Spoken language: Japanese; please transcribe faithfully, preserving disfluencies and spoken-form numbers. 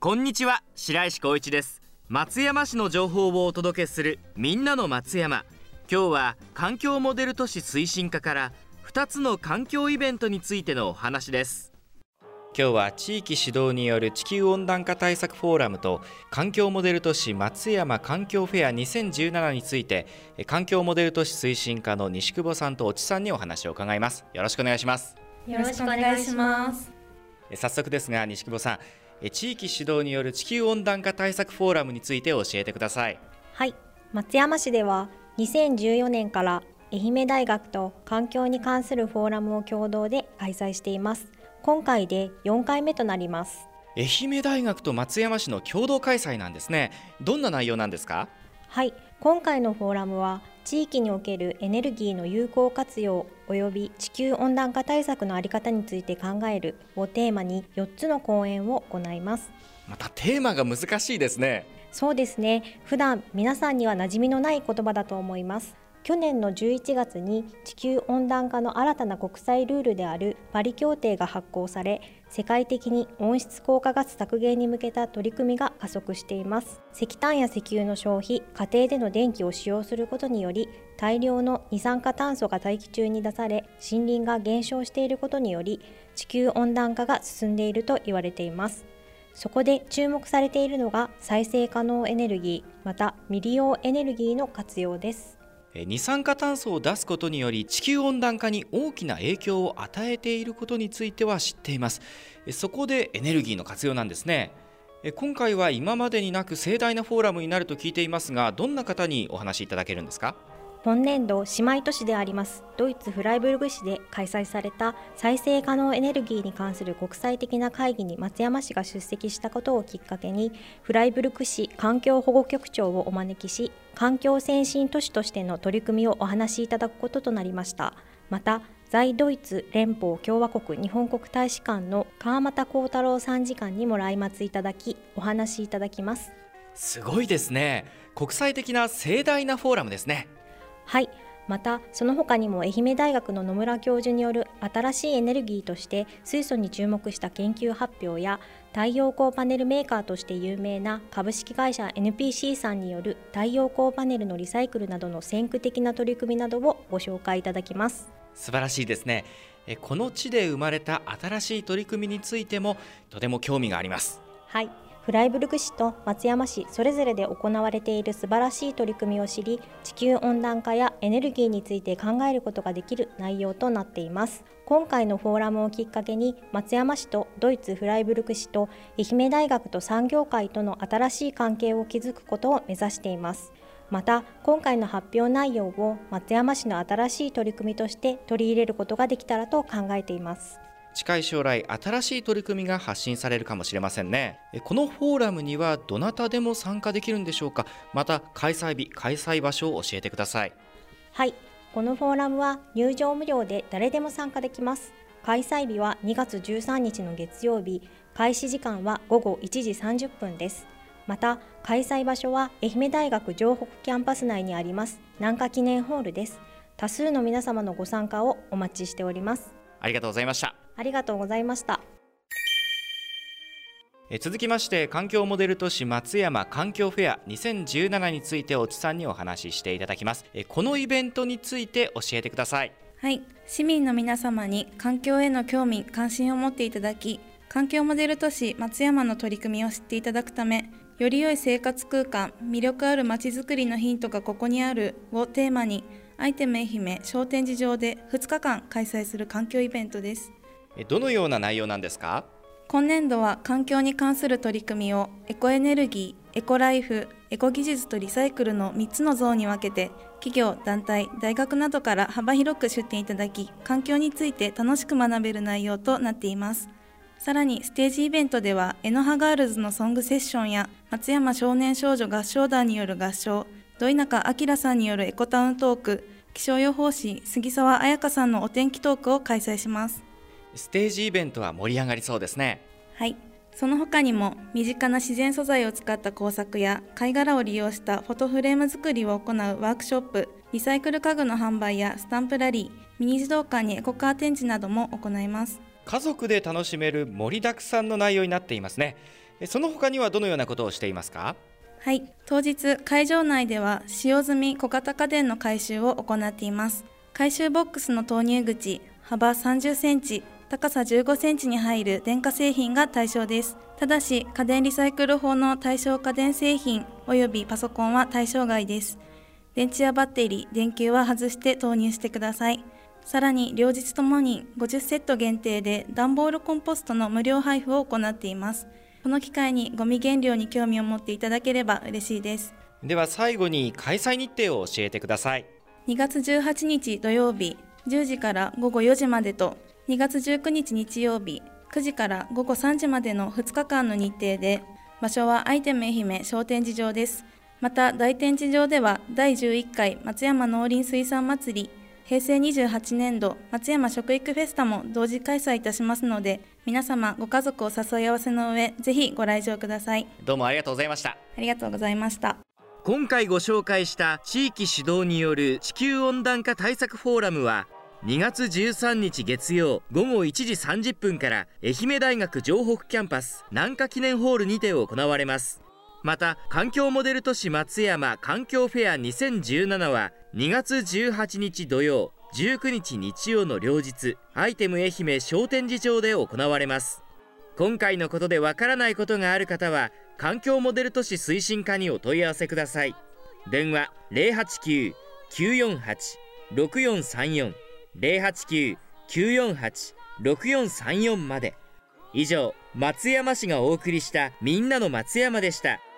こんにちは、白石光一です。松山市の情報をお届けするみんなの松山。今日は環境モデル都市推進課からふたつの環境イベントについてのお話です。今日は地域主導による地球温暖化対策フォーラムと環境モデル都市松山環境フェアにせんじゅうななについて、環境モデル都市推進課の西久保さんと越智さんにお話を伺います。よろしくお願いします。 よろしくお願いします。 早速ですが西久保さん、地域主導による地球温暖化対策フォーラムについて教えてください。 はい、松山市ではにせんじゅうよねんから愛媛大学と環境に関するフォーラムを共同で開催しています。今回でよんかいめとなります。 愛媛大学と松山市の共同開催なんですね。どんな内容なんですか？ はい、今回のフォーラムは地域におけるエネルギーの有効活用および地球温暖化対策の在り方について考えるをテーマによっつの講演を行います。 またテーマが難しいですね。 そうですね。普段皆さんには馴染みのない言葉だと思います。去年のじゅういちがつに地球温暖化の新たな国際ルールであるパリ協定が発効され、世界的に温室効果ガス削減に向けた取り組みが加速しています。石炭や石油の消費、家庭での電気を使用することにより大量の二酸化炭素が大気中に出され、森林が減少していることにより地球温暖化が進んでいると言われています。そこで注目されているのが再生可能エネルギー、また未利用エネルギーの活用です。 二酸化炭素を出すことにより地球温暖化に大きな影響を与えていることについては知っています。そこでエネルギーの活用なんですね。今回は今までになく盛大なフォーラムになると聞いていますが、どんな方にお話しいただけるんですか？ 本年度姉妹都市でありますドイツフライブルグ市で開催された再生可能エネルギーに関する国際的な会議に松山市が出席したことをきっかけに、フライブルク市環境保護局長をお招きし、環境先進都市としての取り組みをお話しいただくこととなりました。また在ドイツ連邦共和国日本国大使館の川又幸太郎参事官にも来松いただき、お話しいただきます。 すごいですね。国際的な盛大なフォーラムですね。 はい、またその他にも愛媛大学の野村教授による新しいエネルギーとして水素に注目した研究発表や、太陽光パネルメーカーとして有名な株式会社 エヌピーシー さんによる太陽光パネルのリサイクルなどの先駆的な取り組みなどをご紹介いただきます。 素晴らしいですね。この地で生まれた新しい取り組みについてもとても興味があります。 はい、フライブルク市と松山市それぞれで行われている素晴らしい取り組みを知り、地球温暖化やエネルギーについて考えることができる内容となっています。今回のフォーラムをきっかけに松山市とドイツフライブルク市と愛媛大学と産業界との新しい関係を築くことを目指しています。また今回の発表内容を松山市の新しい取り組みとして取り入れることができたらと考えています。 近い将来新しい取り組みが発信されるかもしれませんね。このフォーラムにはどなたでも参加できるんでしょうか？また開催日開催場所を教えてください。 はい、このフォーラムは入場無料で誰でも参加できます。開催日はにがつじゅうさんにちの月曜日、開始時間はごごいちじさんじゅっぷんです。また開催場所は愛媛大学城北キャンパス内にあります南華記念ホールです。多数の皆様のご参加をお待ちしております。 ありがとうございました。 ありがとうございました。 え続きまして環境モデル都市松山環境フェアにせんじゅうななについて越智さんにお話ししていただきます。えこのイベントについて教えてください。 はい、市民の皆様に環境への興味関心を持っていただき、環境モデル都市松山の取り組みを知っていただくため、より良い生活空間、魅力あるまちづくりのヒントがここにあるをテーマに、アイテム愛媛商展示場でふつかかん開催する環境イベントです。 どのような内容なんですか？ 今年度は環境に関する取り組みをエコエネルギー、エコライフ、エコ技術とリサイクルのみっつのゾーンに分けて、企業、団体、大学などから幅広く出展いただき、環境について楽しく学べる内容となっています。さらにステージイベントでは、えのはガールズのソングセッションや松山少年少女合唱団による合唱、土井中明さんによるエコタウントーク、気象予報士杉沢彩香さんのお天気トークを開催します。 ステージイベントは盛り上がりそうですね。 はい、その他にも身近な自然素材を使った工作や貝殻を利用したフォトフレーム作りを行うワークショップ、リサイクル家具の販売やスタンプラリー、ミニ児童館にエコカー展示なども行います。 家族で楽しめる盛りだくさんの内容になっていますね。 その他にはどのようなことをしていますか？ はい、当日会場内では使用済み小型家電の回収を行っています。回収ボックスの投入口、幅さんじゅっセンチ、高さじゅうごセンチに入る電化製品が対象です。ただし家電リサイクル法の対象家電製品およびパソコンは対象外です。電池やバッテリー、電球は外して投入してください。さらに両日ともにごじゅっセット限定で段ボールコンポストの無料配布を行っています。この機会にゴミ減量に興味を持っていただければ嬉しいです。 では最後に開催日程を教えてください。 にがつじゅうはちにち土曜日じゅうじからごごよじまでと、にがつじゅうくにち日曜日くじからごごさんじまでのふつかかんの日程で、場所はアイテム愛媛商展示場です。また大展示場ではだいじゅういっかい松山農林水産祭り、平成にじゅうはちねんど松山食育フェスタも同時開催いたしますので、皆様ご家族を誘い合わせの上、ぜひご来場ください。 どうもありがとうございました。 ありがとうございました。 今回ご紹介した地域主導による地球温暖化対策フォーラムはにがつじゅうさんにち月曜ごごいちじさんじゅっぷんから愛媛大学城北キャンパス南華記念ホールにて行われます。また環境モデル都市松山環境フェアにせんじゅうななはにがつじゅうはちにち土曜じゅうくにち日曜の両日アイテム愛媛商展示場で行われます。今回のことでわからないことがある方は環境モデル都市推進課にお問い合わせください。電話 ゼロはちきゅう きゅうよんはち ろくよんさんよん ゼロはちきゅう きゅうよんはち ろくよんさんよんまで。以上、松山市がお送りしたみんなの松山でした。